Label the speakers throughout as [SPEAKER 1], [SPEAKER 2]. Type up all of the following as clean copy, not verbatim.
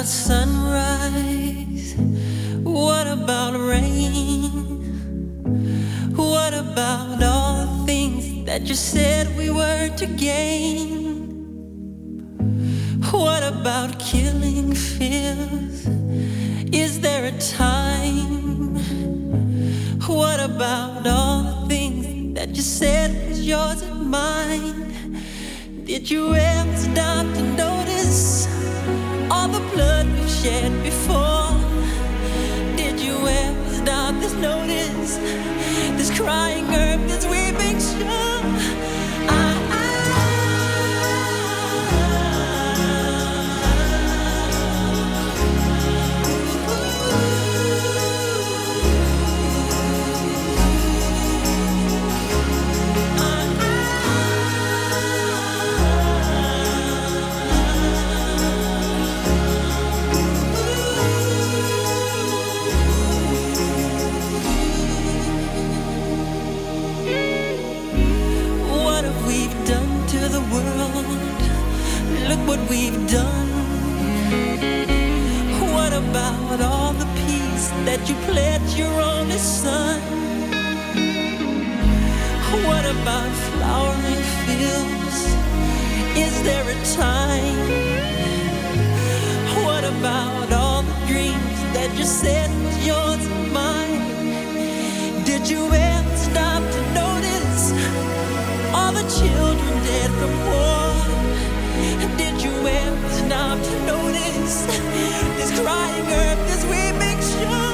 [SPEAKER 1] sunrise? What about rain? What about all the things that you said we were to gain? What about killing fears? Is there a time? What about all the things that you said was yours and mine? Did you ever stop to notice all the blood we've shed before? Did you ever stop to notice this crying earth, this weeping shore? Look what we've done. What about all the peace that you pledged your only son? What about flowering fields? Is there a time? What about all the dreams that you said was yours and mine? Did you ever stop to notice all the children dead from war? Did you ever stop to notice this crying earth, this weeping shore?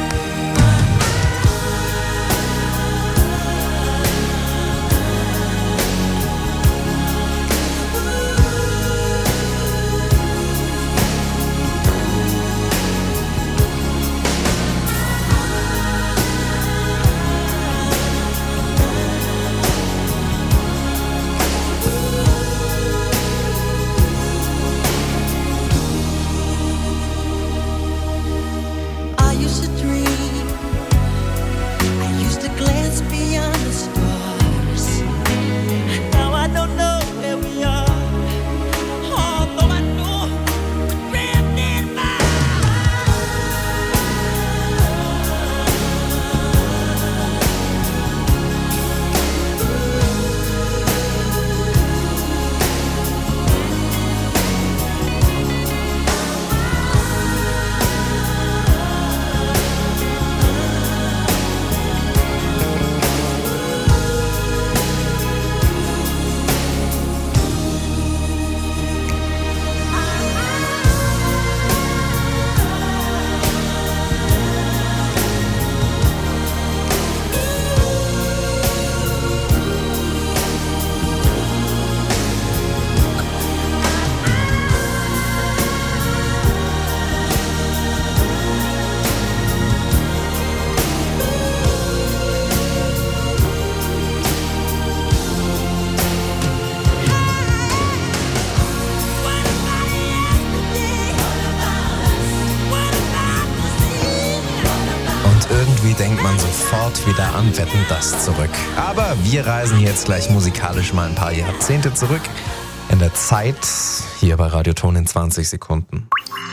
[SPEAKER 2] Denkt man sofort wieder an Wetten, das zurück. Aber wir reisen jetzt gleich musikalisch mal ein paar Jahrzehnte zurück in der Zeit, hier bei Radioton in 20 Sekunden.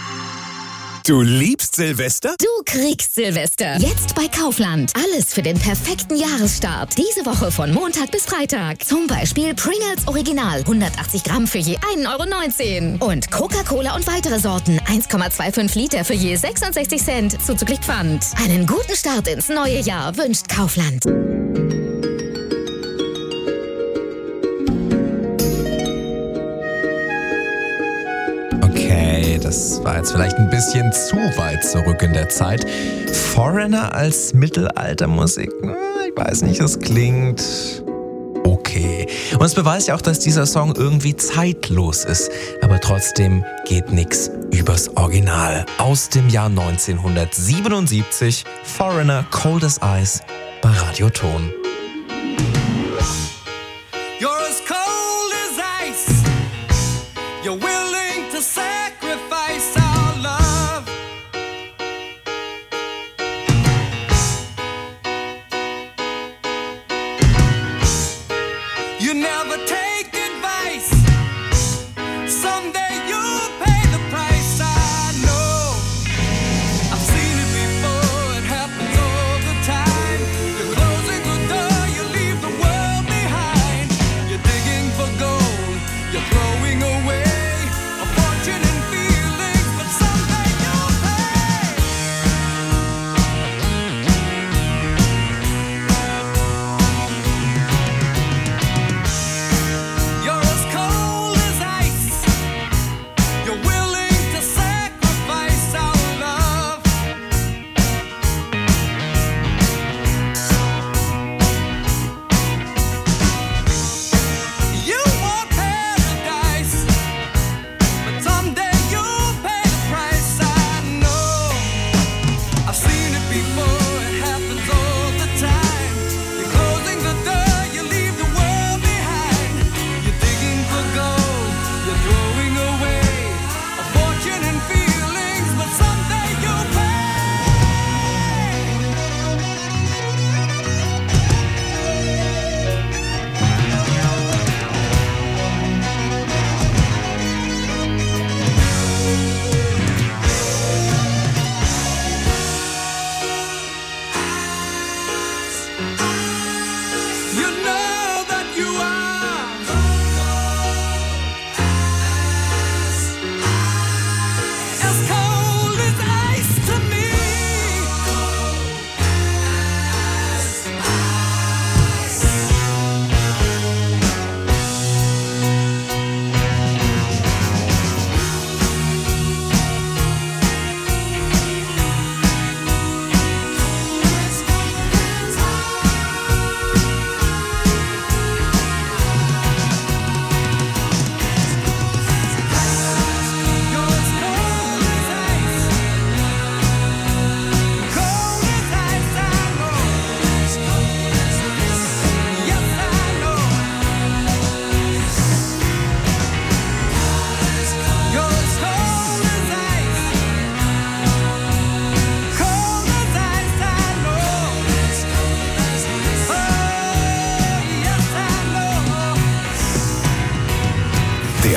[SPEAKER 3] Du liebst Silvester?
[SPEAKER 4] Du kriegst Silvester. Jetzt bei Kaufland. Alles für den perfekten Jahresstart. Diese Woche von Montag bis Freitag. Zum Beispiel Pringles Original. 180 Gramm für je 1,19 €. Und Coca-Cola und weitere Sorten. 1,25 Liter für je 66 Cent. Zuzüglich Pfand. Einen guten Start ins neue Jahr wünscht Kaufland.
[SPEAKER 2] Das war jetzt vielleicht ein bisschen zu weit zurück in der Zeit. Foreigner als Mittelaltermusik? Ich weiß nicht, das klingt okay. Und es beweist ja auch, dass dieser Song irgendwie zeitlos ist. Aber trotzdem geht nichts übers Original. Aus dem Jahr 1977, Foreigner, Cold as Ice bei Radioton.
[SPEAKER 5] You're as cold as ice. You're willing to sacrifice our love. You never take advice. Someday you'll pay the price, I know.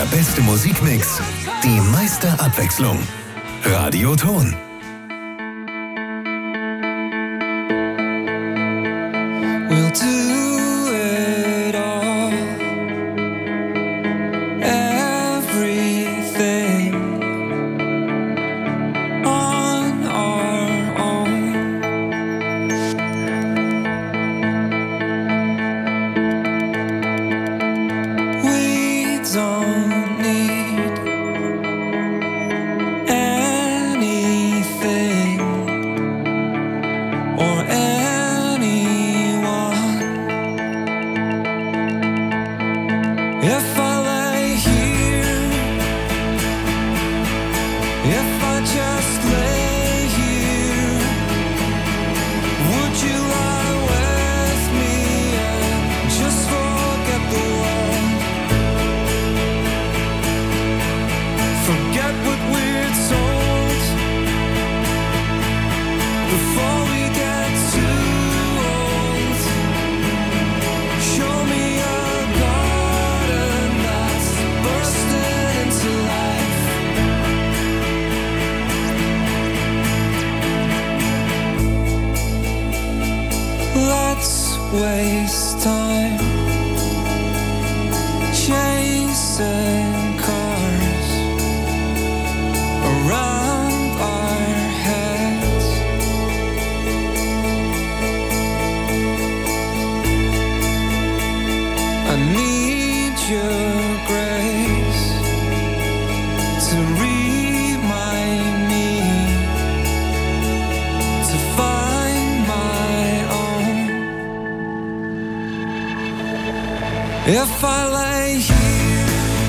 [SPEAKER 3] Der beste Musikmix, die meiste Abwechslung. Radioton.
[SPEAKER 5] We'll do it all. Everything on our own. We don't need anything or anyone. If I lay here, if I just lay here, would you lie with me and just forget the world? Forget what we're told before we get too old. Show me a garden that's bursting into life. Let's waste time chasing cars around our heads. I need your grace to remind me to find my own. If I lay here,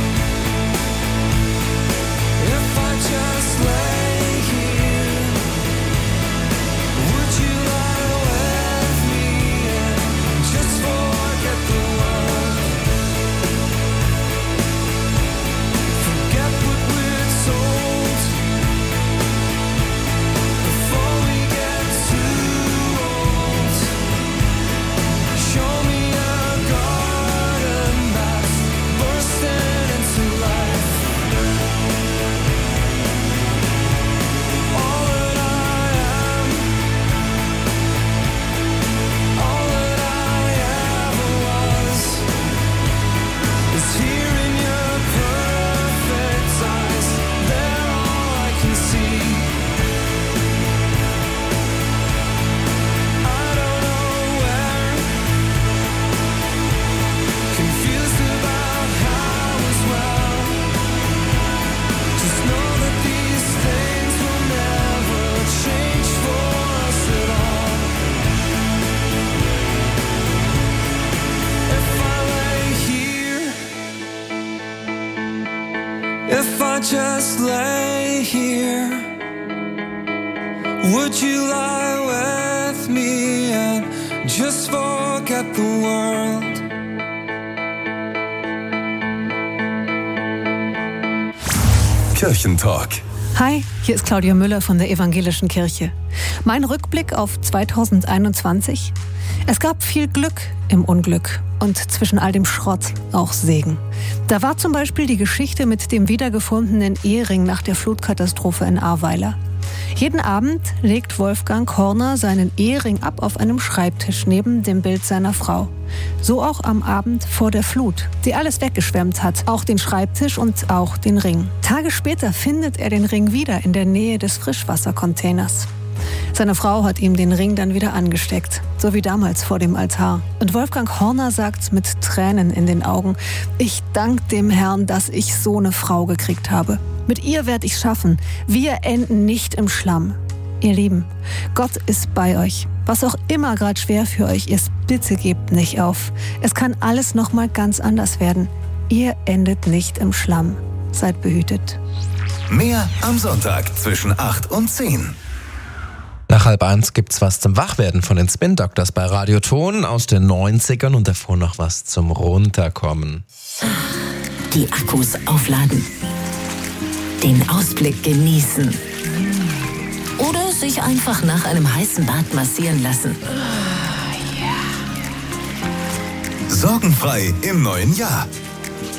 [SPEAKER 5] if I just lay here, would you lie with me and just forget the world? Forget what we're told before we get too old. Show me a garden that's bursting into life. All that I am, all that I ever was, is here in your perfect eyes. They're all I can see. I don't know where, confused about how as well. Just know that these things will never change for us at all. If I lay here, if I just lay here, would you lie with me and just forget the world?
[SPEAKER 3] Kirchentalk.
[SPEAKER 6] Hi, hier ist Claudia Müller von der Evangelischen Kirche. Mein Rückblick auf 2021. Es gab viel Glück im Unglück und zwischen all dem Schrott auch Segen. Da war zum Beispiel die Geschichte mit dem wiedergefundenen Ehering nach der Flutkatastrophe in Ahrweiler. Jeden Abend legt Wolfgang Horner seinen Ehering ab auf einem Schreibtisch neben dem Bild seiner Frau. So auch am Abend vor der Flut, die alles weggeschwemmt hat, auch den Schreibtisch und auch den Ring. Tage später findet er den Ring wieder in der Nähe des Frischwassercontainers. Seine Frau hat ihm den Ring dann wieder angesteckt, so wie damals vor dem Altar. Und Wolfgang Horner sagt mit Tränen in den Augen: Ich danke dem Herrn, dass ich so eine Frau gekriegt habe. Mit ihr werde ich schaffen. Wir enden nicht im Schlamm. Ihr Lieben, Gott ist bei euch. Was auch immer gerade schwer für euch ist, bitte gebt nicht auf. Es kann alles nochmal ganz anders werden. Ihr endet nicht im Schlamm. Seid behütet.
[SPEAKER 3] Mehr am Sonntag zwischen 8 und 10.
[SPEAKER 2] Nach 12:30 gibt's was zum Wachwerden von den Spin Doctors bei Radioton aus den 90ern und davor noch was zum Runterkommen.
[SPEAKER 4] Die Akkus aufladen. Den Ausblick genießen. Oder sich einfach nach einem heißen Bad massieren lassen.
[SPEAKER 3] Sorgenfrei im neuen Jahr.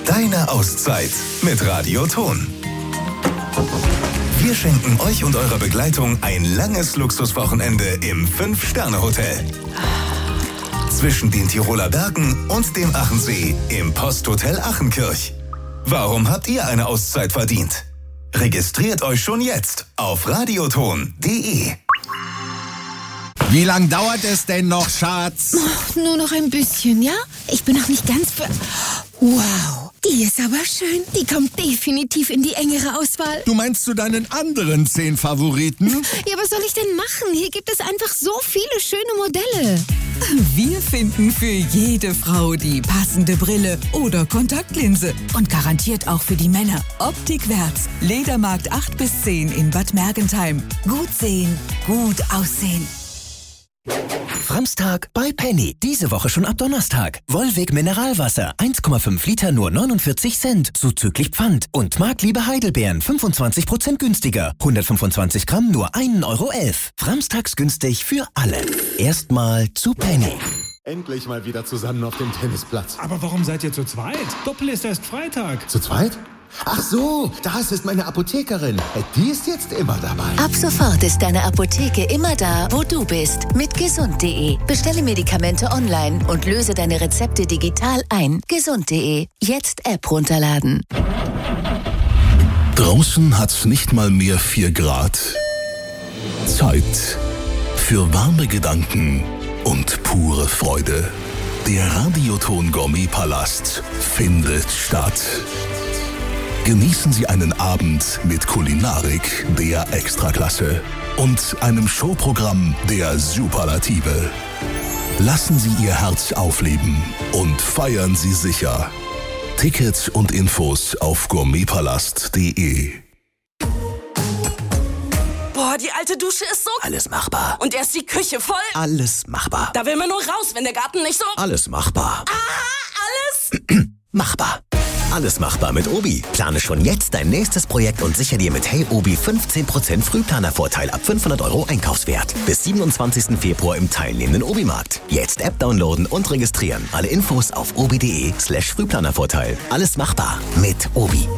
[SPEAKER 3] Deine Auszeit mit Radio Ton. Wir schenken euch und eurer Begleitung ein langes Luxuswochenende im 5-Sterne-Hotel. Zwischen den Tiroler Bergen und dem Achensee im Posthotel Achenkirch. Warum habt ihr eine Auszeit verdient? Registriert euch schon jetzt auf radioton.de.
[SPEAKER 7] Wie lang dauert es denn noch, Schatz?
[SPEAKER 8] Oh, nur noch ein bisschen, ja? Ich bin noch nicht ganz Wow, die ist aber schön. Die kommt definitiv in die engere Auswahl.
[SPEAKER 7] Du meinst zu deinen anderen 10 Favoriten?
[SPEAKER 8] Ja, was soll ich denn machen? Hier gibt es einfach so viele schöne Modelle.
[SPEAKER 9] Wir finden für jede Frau die passende Brille oder Kontaktlinse. Und garantiert auch für die Männer. Optik Wärts, Ledermarkt 8 bis 10 in Bad Mergentheim. Gut sehen, gut aussehen.
[SPEAKER 10] Framstag bei Penny. Diese Woche schon ab Donnerstag. Wollweg Mineralwasser 1,5 Liter nur 49 Cent. Zuzüglich Pfand. Und Markliebe Heidelbeeren 25% günstiger. 125 Gramm nur 1,11 Euro. Framstags günstig für alle. Erstmal zu Penny.
[SPEAKER 11] Endlich mal wieder zusammen auf dem Tennisplatz.
[SPEAKER 12] Aber warum seid ihr zu zweit? Doppel ist erst Freitag.
[SPEAKER 11] Zu zweit? Ach so, das ist meine Apothekerin. Die ist jetzt immer dabei.
[SPEAKER 13] Ab sofort ist deine Apotheke immer da, wo du bist. Mit gesund.de. Bestelle Medikamente online und löse deine Rezepte digital ein. Gesund.de. Jetzt App runterladen.
[SPEAKER 3] Draußen hat's nicht mal mehr 4 Grad. Zeit für warme Gedanken und pure Freude. Der Radioton Gourmet Palast findet statt. Genießen Sie einen Abend mit Kulinarik der Extraklasse und einem Showprogramm der Superlative. Lassen Sie Ihr Herz aufleben und feiern Sie sicher. Tickets und Infos auf gourmetpalast.de.
[SPEAKER 14] Boah, die alte Dusche ist so...
[SPEAKER 10] Alles machbar.
[SPEAKER 14] Und erst die Küche voll...
[SPEAKER 10] Alles machbar.
[SPEAKER 14] Da will man nur raus, wenn der Garten nicht so...
[SPEAKER 10] Alles machbar.
[SPEAKER 14] Alles...
[SPEAKER 10] Machbar. Alles machbar mit Obi. Plane schon jetzt dein nächstes Projekt und sichere dir mit Hey Obi 15% Frühplanervorteil ab 500 € Einkaufswert. Bis 27. Februar im teilnehmenden Obi-Markt. Jetzt App downloaden und registrieren. Alle Infos auf obi.de/Frühplanervorteil. Alles machbar mit Obi.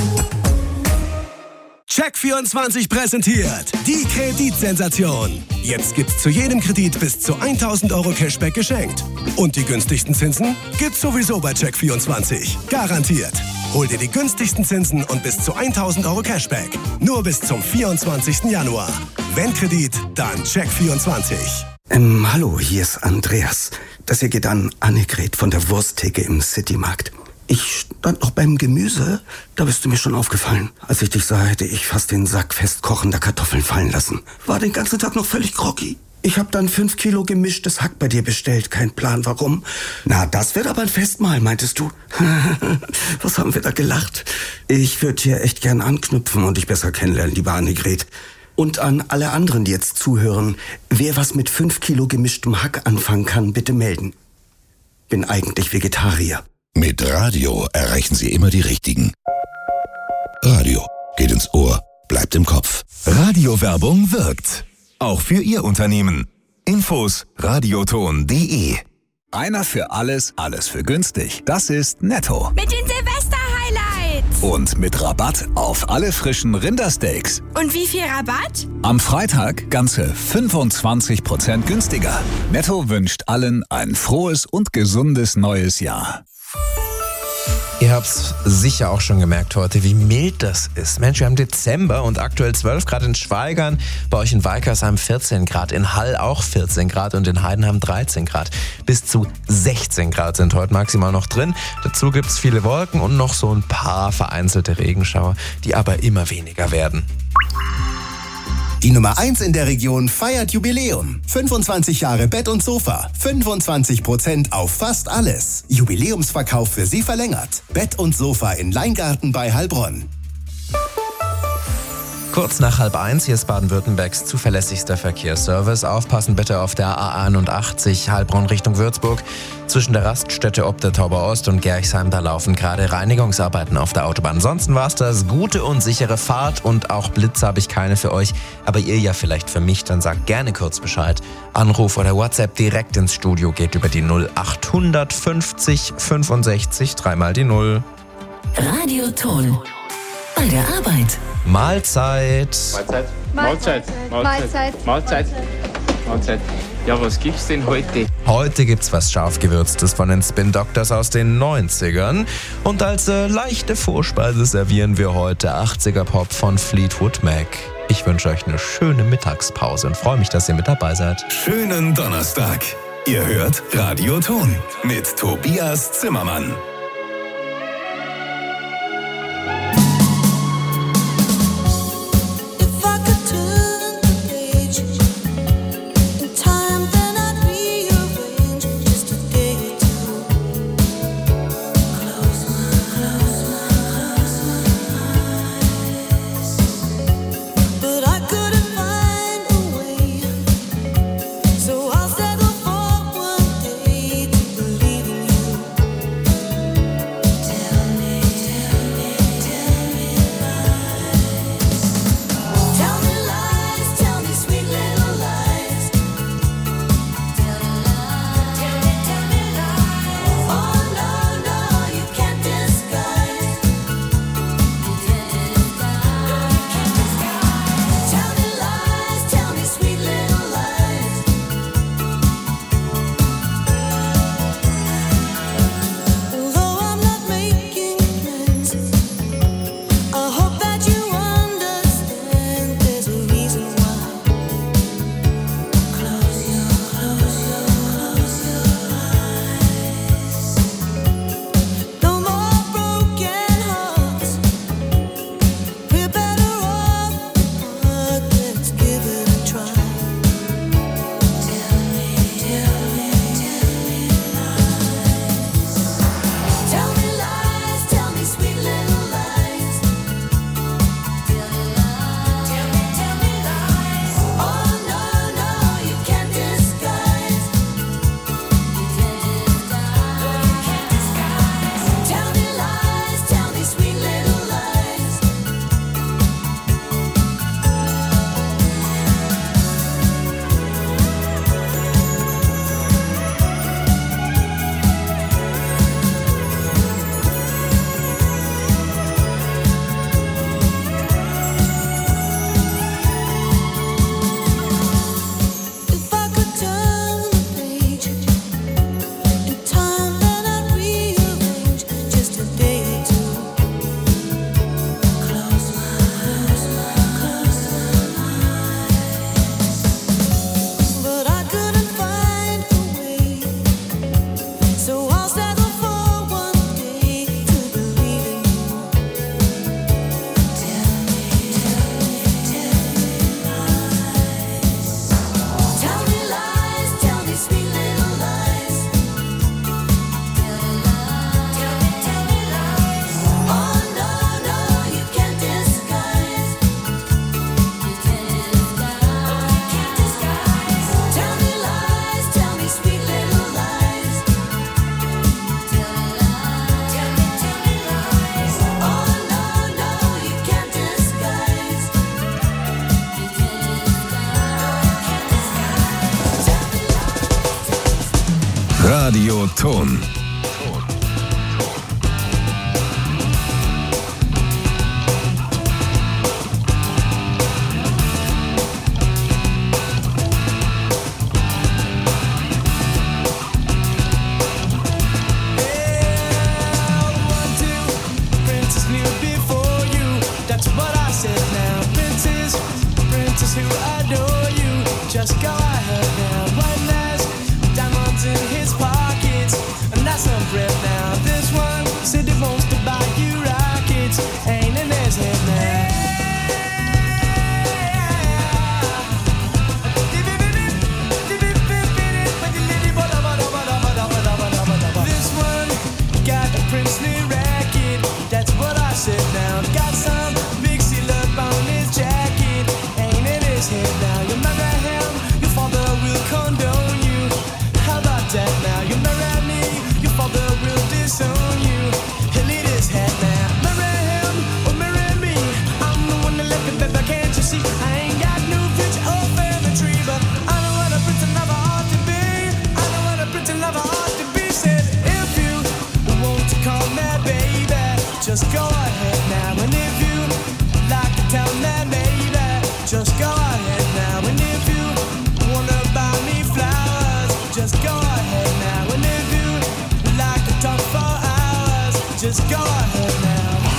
[SPEAKER 15] Check24 präsentiert die Kreditsensation. Jetzt gibt's zu jedem Kredit bis zu 1.000 € Cashback geschenkt. Und die günstigsten Zinsen gibt's sowieso bei Check24. Garantiert. Hol dir die günstigsten Zinsen und bis zu 1.000 € Cashback. Nur bis zum 24. Januar. Wenn Kredit, dann Check24.
[SPEAKER 16] Hallo, hier ist Andreas. Das hier geht an Annegret von der Wursttheke im Citymarkt. Ich stand noch beim Gemüse, da bist du mir schon aufgefallen. Als ich dich sah, hätte ich fast den Sack fest kochender Kartoffeln fallen lassen. War den ganzen Tag noch völlig groggy. Ich habe dann 5 Kilo gemischtes Hack bei dir bestellt. Kein Plan, warum. Na, das wird aber ein Festmahl, meintest du? Was haben wir da gelacht? Ich würde hier echt gern anknüpfen und dich besser kennenlernen, liebe Annegret. Und an alle anderen, die jetzt zuhören, wer was mit 5 Kilo gemischtem Hack anfangen kann, bitte melden. Bin eigentlich Vegetarier.
[SPEAKER 3] Mit Radio erreichen Sie immer die Richtigen. Radio geht ins Ohr, bleibt im Kopf. Radiowerbung wirkt. Auch für Ihr Unternehmen. Infos radioton.de.
[SPEAKER 17] Einer für alles, alles für günstig. Das ist Netto.
[SPEAKER 8] Mit den Silvester-Highlights.
[SPEAKER 17] Und mit Rabatt auf alle frischen Rindersteaks.
[SPEAKER 8] Und wie viel Rabatt?
[SPEAKER 17] Am Freitag ganze 25% günstiger. Netto wünscht allen ein frohes und gesundes neues Jahr.
[SPEAKER 2] Ihr habt's sicher auch schon gemerkt heute, wie mild das ist. Mensch, wir haben Dezember und aktuell 12 Grad in Schwaigern, bei euch in Weikersheim 14 Grad, in Hall auch 14 Grad und in Heidenheim 13 Grad. Bis zu 16 Grad sind heute maximal noch drin. Dazu gibt's viele Wolken und noch so ein paar vereinzelte Regenschauer, die aber immer weniger werden.
[SPEAKER 18] Die Nummer 1 in der Region feiert Jubiläum. 25 Jahre Bett und Sofa. 25% auf fast alles. Jubiläumsverkauf für Sie verlängert. Bett und Sofa in Leingarten bei Heilbronn.
[SPEAKER 2] Kurz nach 12:30, hier ist Baden-Württembergs zuverlässigster Verkehrsservice. Aufpassen bitte auf der A81 Heilbronn Richtung Würzburg. Zwischen der Raststätte ob der Tauber Ost und Gerchsheim, da laufen gerade Reinigungsarbeiten auf der Autobahn. Ansonsten war's das. Gute und sichere Fahrt und auch Blitze habe ich keine für euch. Aber ihr ja vielleicht für mich, dann sagt gerne kurz Bescheid. Anruf oder WhatsApp direkt ins Studio geht über die 0800 50 65 3 mal die 0.
[SPEAKER 13] Radioton. Bei der Arbeit.
[SPEAKER 2] Mahlzeit.
[SPEAKER 19] Mahlzeit. Ja, was gibt's denn heute?
[SPEAKER 2] Heute gibt's was Scharfgewürztes von den Spin Doctors aus den 90ern. Und als leichte Vorspeise servieren wir heute 80er Pop von Fleetwood Mac. Ich wünsche euch eine schöne Mittagspause und freue mich, dass ihr mit dabei seid.
[SPEAKER 3] Schönen Donnerstag. Ihr hört Radioton mit Tobias Zimmermann. Radioton.
[SPEAKER 5] Just go ahead now. One last diamonds in his pockets, and that's some bread now. This one said he wants to buy you rockets, ain't in his head now. This one got a princely racket, that's what I said now. Got some big seal up on his jacket, ain't in his head now. You marry him, your father will condone you. How about that now? You marry me, your father will disown you. He'll eat his head now. Marry him or marry me, I'm the one that left it, baby, can't you see? I ain't got no future or family tree, but I know what a prince and lover ought to be. I know what a prince and lover ought to be. Said if you want to call that just go ahead now. And if you like to tell me, maybe, just go ahead now. And if you wanna buy me flowers, just go ahead now. And if you like to talk for hours, just go ahead now.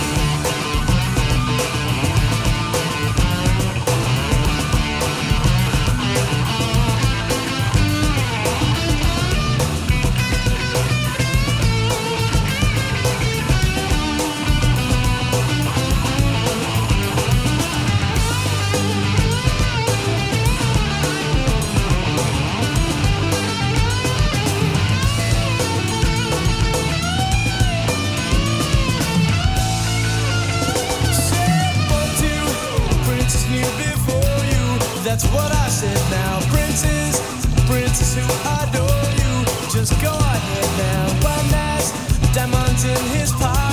[SPEAKER 5] That's what I said now. Princes who adore you, just go ahead now. One has diamonds in his pocket.